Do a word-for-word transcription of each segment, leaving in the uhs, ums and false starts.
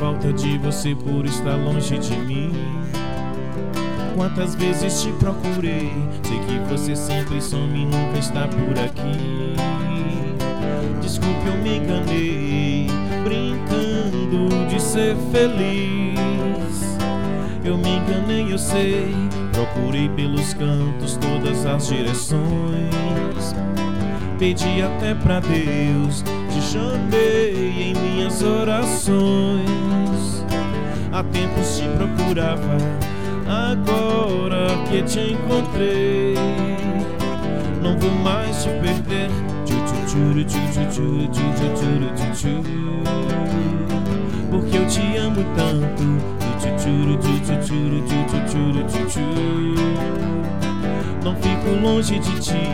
falta de você por estar longe de mim. Quantas vezes te procurei, sei que você sempre some e nunca está por aqui. Desculpe, eu me enganei, brincando de ser feliz. Eu me enganei, eu sei, procurei pelos cantos todas as direções. Pedi até pra Deus, te chamei em minhas orações. Há tempos te procurava, agora que te encontrei, não vou mais te perder. Porque eu te amo tanto. Não fico longe de ti.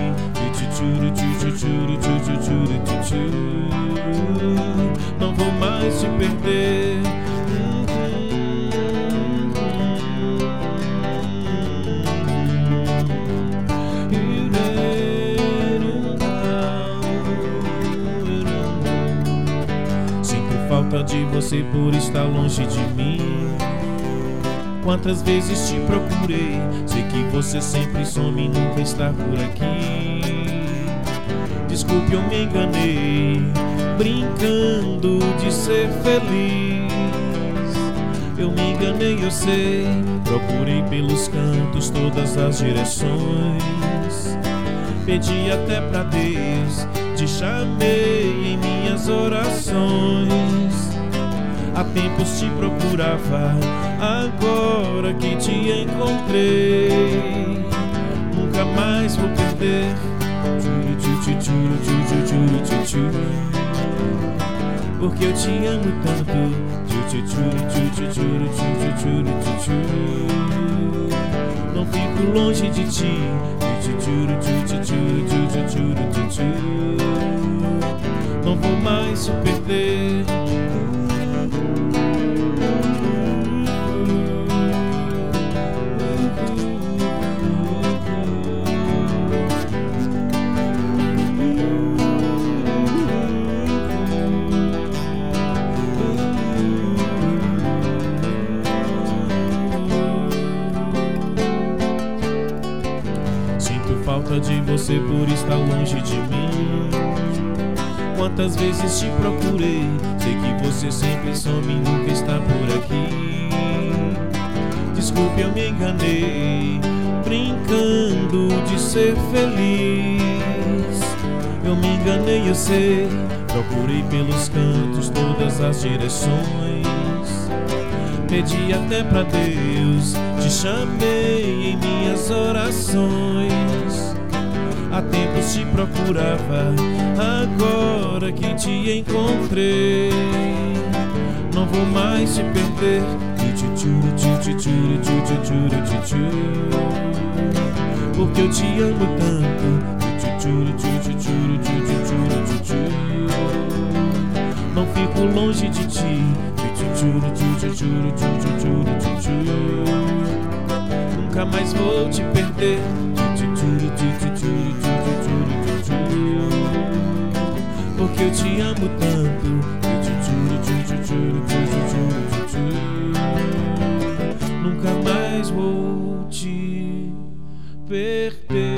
Não vou mais te perder. Falta de você por estar longe de mim. Quantas vezes te procurei, sei que você sempre some e nunca está por aqui. Desculpe, eu me enganei, brincando de ser feliz. Eu me enganei, eu sei, procurei pelos cantos todas as direções. Pedi até pra Deus, te chamei em minhas orações. Há tempos te procurava, agora que te encontrei, nunca mais vou perder. Porque eu te amo tanto. Não fico longe de ti. Não vou mais te perder. Falta de você por estar longe de mim. Quantas vezes te procurei, sei que você sempre some e nunca está por aqui. Desculpe, eu me enganei, brincando de ser feliz. Eu me enganei, eu sei, procurei pelos cantos todas as direções. Pedi até pra Deus, te chamei em minhas orações. Há tempos te procurava, agora que te encontrei, não vou mais te perder. Porque eu te amo tanto. Não fico longe de ti. Nunca mais vou te perder. Porque eu te amo tanto. Nunca mais vou te perder.